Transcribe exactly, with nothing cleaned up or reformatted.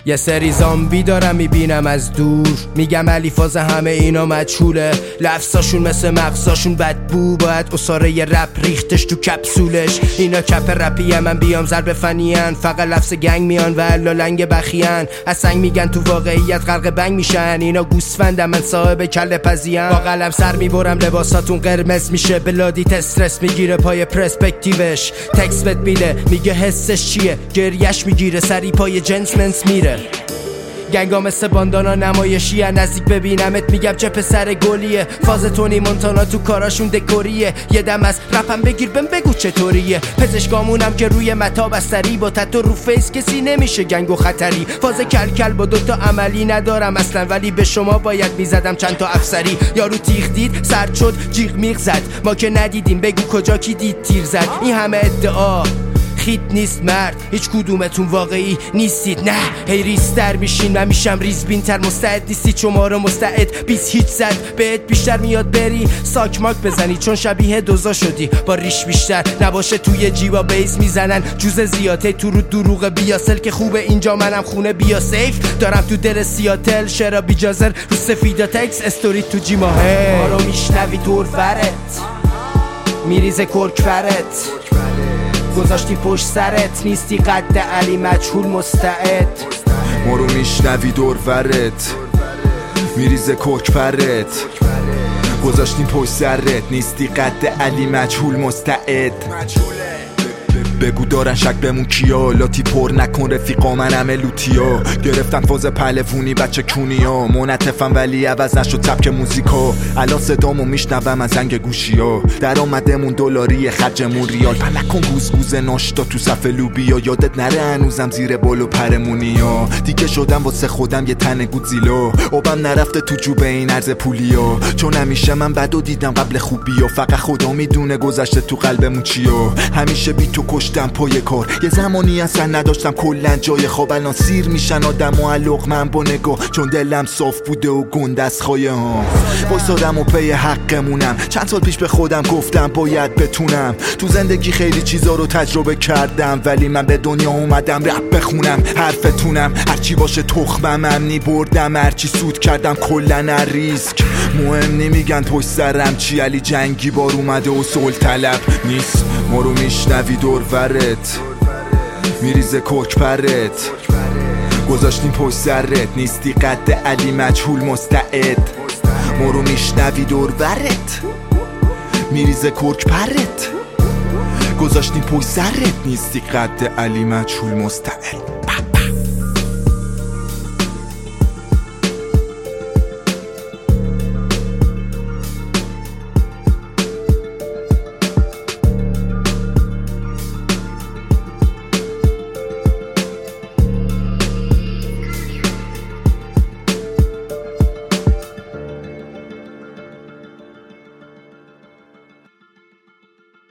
یه سری زامبی دارم میبینم از دور، میگم علی فاز همه اینا مجهوله. لفظاشون مثل مغزاشون بدبو، باید اصاره رپ ریختش تو کپسولش. اینا کپ رپیه، من بیام ضرب فنیان، فقط لفظ گنگ میان و الا لنگ بخیان. از سنگ میگن تو واقعیت غرق بنگ میشن، اینا گوسفندم من صاحب کله پزیان. با قلم سر میبرم لباساتون قرمز میشه، بلادیت استرس میگیره پای پرسپکتیوش. تکس بت میده میگه حسش چیه، گریش میگیره سری پای جنسمنس میره. گنگا مثل باندانا نمایشیه، نزدیک ببینمت میگم چه پسر گلیه. فاز تونی مونتانا تو کاراشون دکوریه، یه دم از رپم بگیر بهم بگو چطوریه. پزشکامونم که روی متا بستری، با تتو رو فیس کسی نمیشه گنگو خطری. فاز کل کل با دوتا عملی ندارم اصلا، ولی به شما باید میزدم چند تا افسری. یارو تیغ دید سرد شد جیغ میغ زد، ما که ندیدیم بگو کجا کی دید تیر زد. این همه ادعا خیت نیست مرد، هیچ کدومتون واقعی نیستید. نه هی ریستر میشین و میشم ریزبین تر. مستعد نیستی چون ما رو مستعد بیس هیچ زد بهت بیشتر میاد بری ساک ماک بزنی، چون شبیه دوزا شدی با ریش بیشتر. نباشه توی جیبا بیس میزنن جوز زیاده، تو رو دروغ بیاسل که خوبه اینجا منم خونه بیا سیف. دارم تو در سیاتل شرا بیجازر رو سفیدا تکس استوری تو جیما. ما رو میشنوی دور فرت میریزه کرک فرت، گذاشتی پشت سرت نیستی قد علی مجهول مستعد. ما رو میشنوی دور ورت میریزه کوک پرت، گذاشتیم پشت سرت نیستی قد علی مجهول مستعد. بگو دارن شک بمون کیا، لاتی پر نکن رفیقا منم لوتیا. گرفتن فاز پلفونی بچه کونیا، منطفم ولی عوض نشد سبک موزیکا. الان صدامو میشنوم از زنگ گوشیا، در آمدمون دلاری خرجمون ریال. پلکن گوزگوز ناشتا تو صف لوبیا، یادت نره هنوزم زیر بالو پرمونیا. دیگه شدم واسه خودم یه تن گودزیلا، اوبم نرفته تو جوب این ارز پولیا. چون همیشه من بدو دیدم قبل خوبیا، فقط خدا میدونه گذشته تو قلبمون چیا. همیشه بی تو کشتم پای کار، یه زمانی اصلا نداشتم کلن جای خواب. الان سیر میشن آدم و علق من با نگاه، چون دلم صاف بوده و گند از خایه ها. وایسادم و پی حقمونم، چند سال پیش به خودم گفتم باید بتونم. تو زندگی خیلی چیزا رو تجربه کردم، ولی من به دنیا اومدم رپ بخونم. حرفتونم هرچی باشه تخمم امنی بردم، هرچی سود کردم کلن ریسک. مهم نمیگن پشت سرم چی، علی جنگی بار اومده و صلح طلب نیست. ما رو میشنوی دور ورت میریزه کوک پرت، گذاشتیم پشت سرت نیستی قد علی مجهول مستعد. ما رو میشنوی دور ورت میریزه کوک پرت، گذاشتیم پشت سرت نیستی قد علی مجهول مستعد.